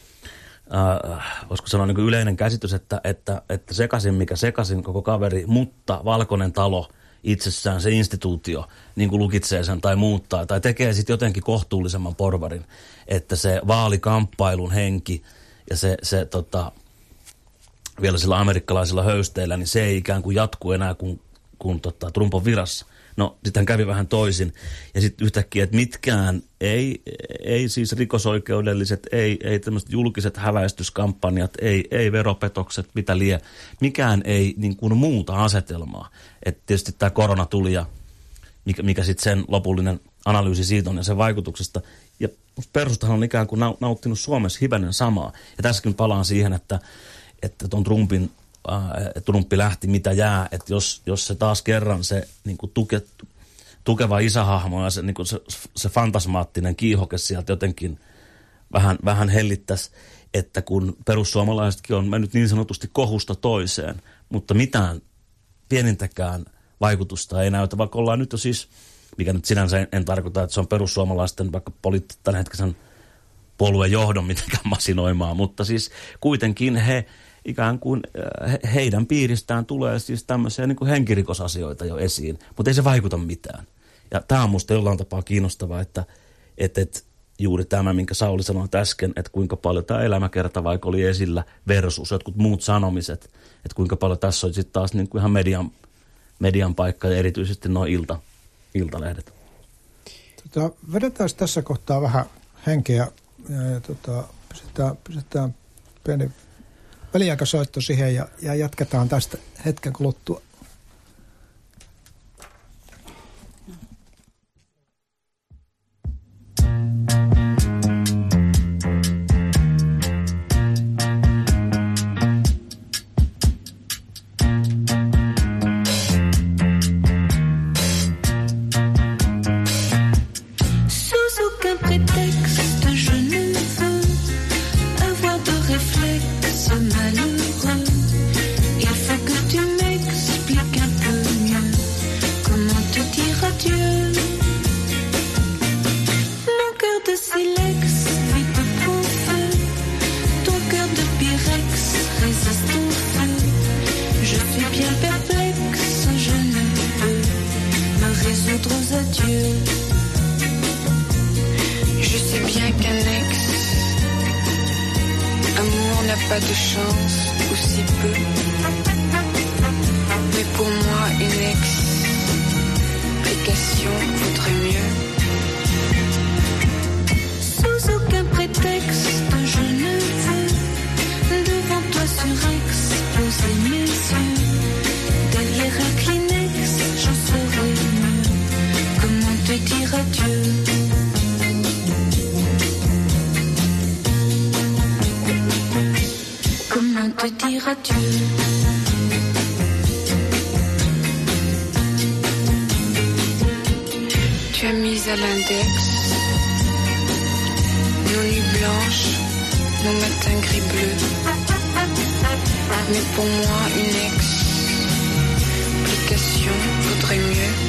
äh, voisiko sanoa niin kuin yleinen käsitys, että, että, että sekaisin mikä sekaisin koko kaveri, mutta Valkoinen talo itsessään, se instituutio, niin kuin lukitsee sen tai muuttaa tai tekee sitten jotenkin kohtuullisemman porvarin, että se vaalikamppailun henki ja se, se tota, vielä sillä amerikkalaisilla höysteillä, niin se ei ikään kuin jatku enää kuin kun tota, Trump on virassa. No, sitten kävi vähän toisin. Ja sitten yhtäkkiä, että mitkään, ei, ei siis rikosoikeudelliset, ei, ei tämmöiset julkiset häväistyskampanjat, ei, ei veropetokset, mitä lie. Mikään ei niin kuin muuta asetelmaa. Että tietysti tämä korona tuli ja mikä, mikä sitten sen lopullinen analyysi siitä on ja sen vaikutuksesta. Ja perustahan on ikään kuin nauttinut Suomessa hivenen samaa. Ja tässäkin palaan siihen, että, että tuon Trumpin Trumpi lähti, mitä jää, että jos, jos se taas kerran se niin kuin tuke, tukeva isähahmo ja se, niin kuin se, se fantasmaattinen kiihoke sieltä jotenkin vähän, vähän hellittäisi, että kun perussuomalaisetkin on mennyt niin sanotusti kohusta toiseen, mutta mitään pienintäkään vaikutusta ei näytä, vaikka ollaan nyt jo siis, mikä nyt sinänsä en, en tarkoita, että se on perussuomalaisten vaikka poliitt- tämänhetkisen puolueen johdon mitenkään masinoimaan, mutta siis kuitenkin he ikään kuin he, heidän piiristään tulee siis tämmöisiä niin kuin henkirikosasioita jo esiin, mutta ei se vaikuta mitään. Ja tämä on musta jollain tapaa kiinnostavaa, että et, et, juuri tämä, minkä Sauli sanoi äsken, että kuinka paljon tämä elämäkerta vaikka oli esillä versus jotkut muut sanomiset, että kuinka paljon tässä on sitten taas niin kuin ihan median, median paikka ja erityisesti nuo ilta, iltalehdet. Tota, vedetään tässä kohtaa vähän henkeä ja, ja tota, pysytään, pysytään pieni väliaikasoitto siihen ja, ja jatketaan tästä hetken kuluttua. Pas de chance, ou si peu. Mais pour moi, une explication vaudrait mieux. Sous aucun prétexte, je ne veux devant toi surexposer mes yeux. Derrière un Kleenex, j'en saurais mieux. Comment te dire adieu? Comment te dire adieu? Tu as mis à l'index nos nuits blanches, nos matins gris bleus. mais pour moi une explication vaudrait mieux.